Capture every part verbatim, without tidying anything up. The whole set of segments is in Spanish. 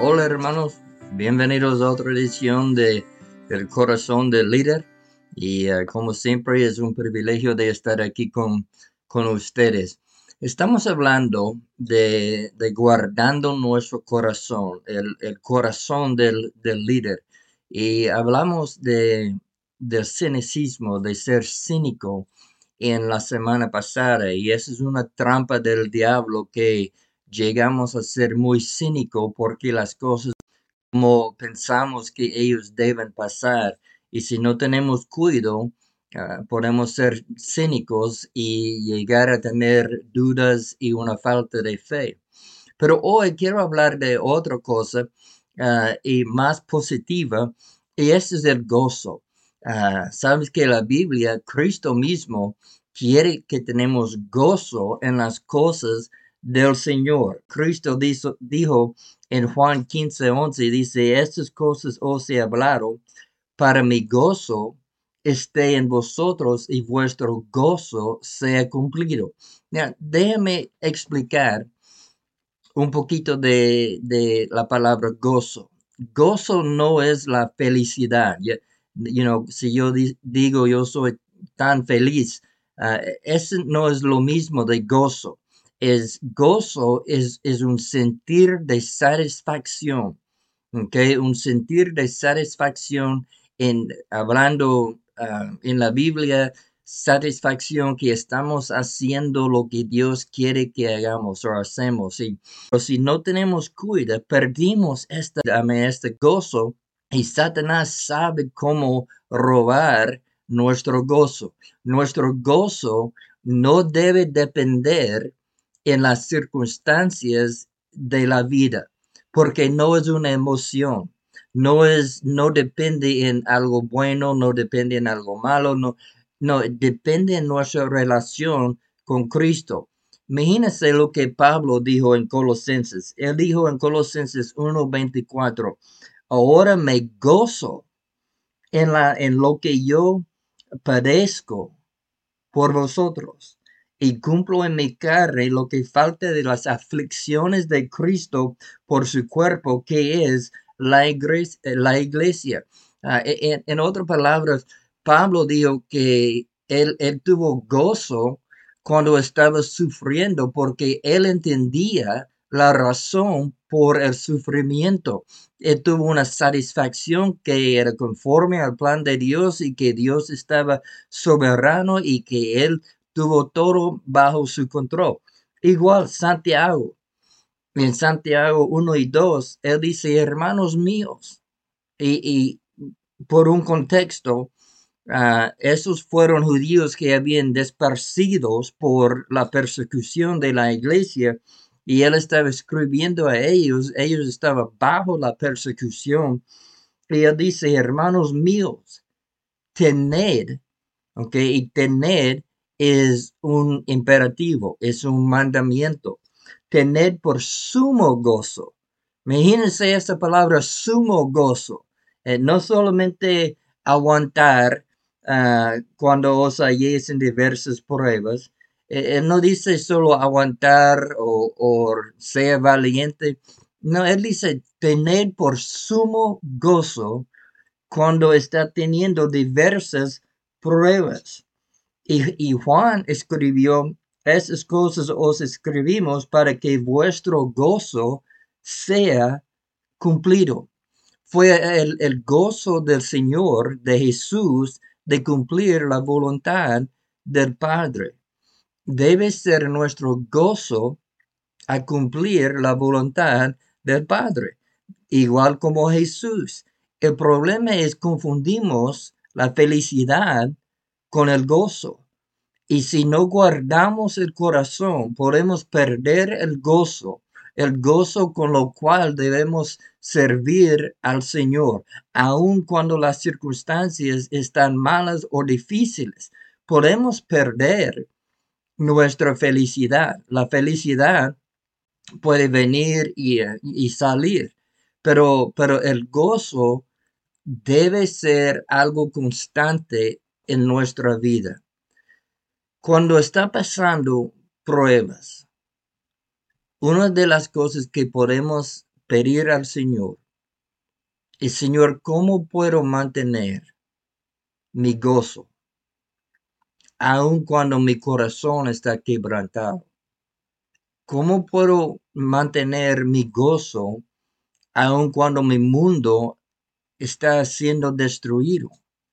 Hola hermanos, bienvenidos a otra edición de El Corazón del Líder y uh, como siempre es un privilegio de estar aquí con, con ustedes. Estamos hablando de, de guardando nuestro corazón, el, el corazón del, del líder, y hablamos de, del cinicismo, de ser cínico en la semana pasada, y esa es una trampa del diablo que llegamos a ser muy cínicos porque las cosas como pensamos que ellos deben pasar y si no tenemos cuidado uh, podemos ser cínicos y llegar a tener dudas y una falta de fe. Pero hoy quiero hablar de otra cosa uh, y más positiva y ese es el gozo. Uh, sabes que la Biblia, Cristo mismo quiere que tenemos gozo en las cosas del Señor. Cristo dijo, dijo en Juan quince, once, dice, estas cosas os he hablado para mi gozo esté en vosotros y vuestro gozo sea cumplido. Now, déjame explicar un poquito de, de la palabra gozo. Gozo no es la felicidad. You, you know, si yo di, digo yo soy tan feliz, uh, eso no es lo mismo de gozo. Es gozo es, es un sentir de satisfacción, ¿okay? Un sentir de satisfacción en hablando uh, en la Biblia, satisfacción que estamos haciendo lo que Dios quiere que hagamos o hacemos. Y pero si no tenemos cuidado, perdimos este, este gozo y Satanás sabe cómo robar nuestro gozo. Nuestro gozo no debe depender en las circunstancias de la vida, porque no es una emoción. No es, no depende en algo bueno, no depende en algo malo, no, no, depende en nuestra relación con Cristo. Imagínense lo que Pablo dijo en Colosenses. Él dijo en Colosenses uno veinticuatro, ahora me gozo en, la, en lo que yo padezco por vosotros y cumplo en mi carne lo que falta de las aflicciones de Cristo por su cuerpo, que es la iglesia. La iglesia. Uh, en, en otras palabras, Pablo dijo que él, él tuvo gozo cuando estaba sufriendo porque él entendía la razón por el sufrimiento. Él tuvo una satisfacción que era conforme al plan de Dios y que Dios estaba soberano y que él tuvo todo bajo su control. Igual Santiago, en Santiago uno y dos, él dice, hermanos míos, y, y por un contexto, Uh, esos fueron judíos que habían desparcidos por la persecución de la iglesia y él estaba escribiendo a ellos, ellos estaban bajo la persecución y él dice, hermanos míos, tened, ok, y tened es un imperativo, es un mandamiento, tened por sumo gozo. Imagínense esta palabra sumo gozo, eh, no solamente aguantar uh, cuando os halléis en diversas pruebas. Eh, él no dice solo aguantar o, o ser valiente. No, él dice tener por sumo gozo cuando está teniendo diversas pruebas. Y, y Juan escribió, esas cosas os escribimos para que vuestro gozo sea cumplido. Fue el, el gozo del Señor, de Jesús, de cumplir la voluntad del Padre. Debe ser nuestro gozo a cumplir la voluntad del Padre, igual como Jesús. El problema es confundimos la felicidad con el gozo. Y si no guardamos el corazón, podemos perder el gozo, el gozo con lo cual debemos servir al Señor, aun cuando las circunstancias están malas o difíciles. Podemos perder nuestra felicidad. La felicidad puede venir y, y salir, pero, pero el gozo debe ser algo constante en nuestra vida. Cuando está pasando pruebas, una de las cosas que podemos pedir al Señor, y Señor, ¿cómo puedo mantener mi gozo, aun cuando mi corazón está quebrantado? ¿Cómo puedo mantener mi gozo, aun cuando mi mundo está siendo destruido?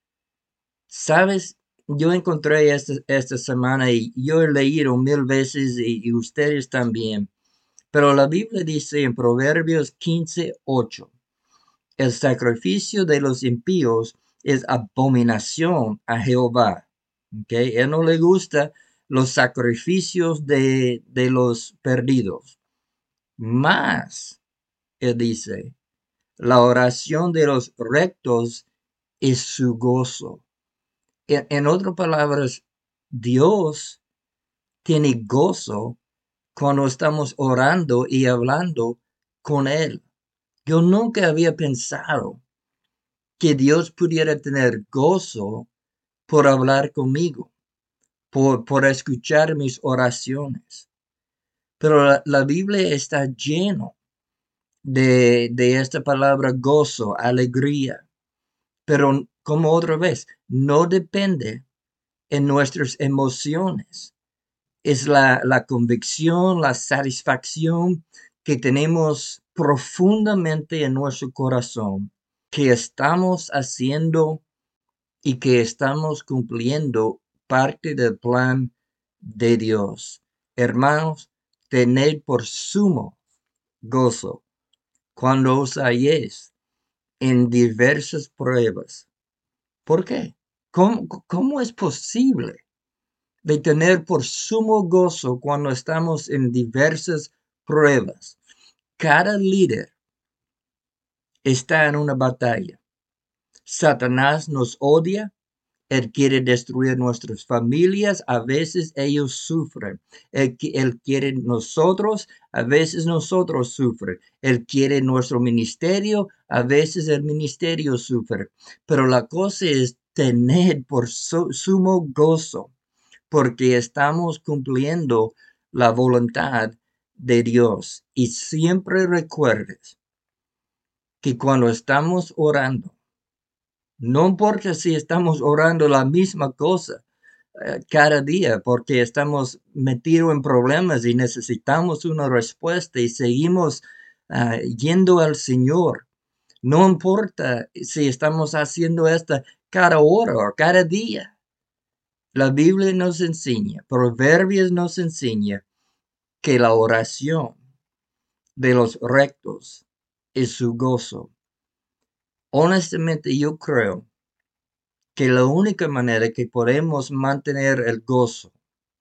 Sabes, yo encontré esta, esta semana y yo he leído mil veces y, y ustedes también, pero la Biblia dice en Proverbios quince, ocho, el sacrificio de los impíos es abominación a Jehová. ¿Okay? Él no le gusta los sacrificios de, de los perdidos. Mas, él dice, la oración de los rectos es su gozo. En, en otras palabras, Dios tiene gozo cuando estamos orando y hablando con Él. Yo nunca había pensado que Dios pudiera tener gozo por hablar conmigo, por, por escuchar mis oraciones. Pero la, la Biblia está lleno de, de esta palabra gozo, alegría. Pero como otra vez, no depende en nuestras emociones. Es la, la convicción, la satisfacción que tenemos profundamente en nuestro corazón, que estamos haciendo y que estamos cumpliendo parte del plan de Dios. Hermanos, tened por sumo gozo cuando os halléis en diversas pruebas. ¿Por qué? ¿Cómo, cómo es posible de tener por sumo gozo cuando estamos en diversas pruebas? Cada líder está en una batalla. Satanás nos odia. Él quiere destruir nuestras familias, a veces ellos sufren. Él, él quiere nosotros, a veces nosotros sufren. Él quiere nuestro ministerio, a veces el ministerio sufre. Pero la cosa es tener por su, sumo gozo, porque estamos cumpliendo la voluntad de Dios. Y siempre recuerdes que cuando estamos orando, no importa si estamos orando la misma cosa eh, cada día, porque estamos metidos en problemas y necesitamos una respuesta y seguimos uh, yendo al Señor. No importa si estamos haciendo esto cada hora o cada día. La Biblia nos enseña, Proverbios nos enseña que la oración de los rectos es su gozo. Honestamente, yo creo que la única manera que podemos mantener el gozo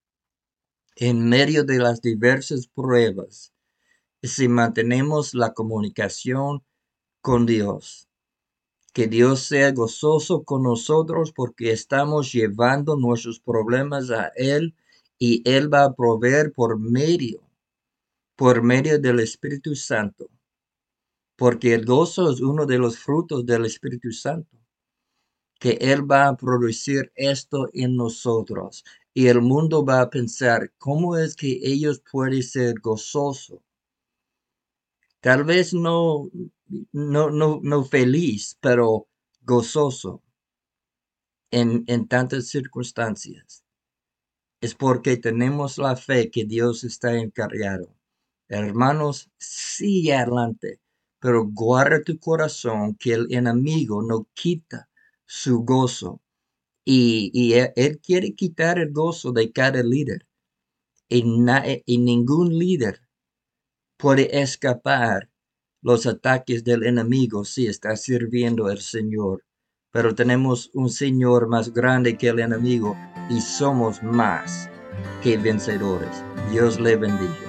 en medio de las diversas pruebas es si mantenemos la comunicación con Dios. Que Dios sea gozoso con nosotros porque estamos llevando nuestros problemas a Él y Él va a proveer por medio, por medio del Espíritu Santo. Porque el gozo es uno de los frutos del Espíritu Santo. Que Él va a producir esto en nosotros. Y el mundo va a pensar, ¿cómo es que ellos pueden ser gozosos? Tal vez no, no, no, no feliz, pero gozoso en, en tantas circunstancias. Es porque tenemos la fe que Dios está encargado. Hermanos, sigue adelante, pero guarda tu corazón que el enemigo no quita su gozo. Y, y él, él quiere quitar el gozo de cada líder. Y, na, y ningún líder puede escapar los ataques del enemigo si está sirviendo al Señor. Pero tenemos un Señor más grande que el enemigo y somos más que vencedores. Dios le bendiga.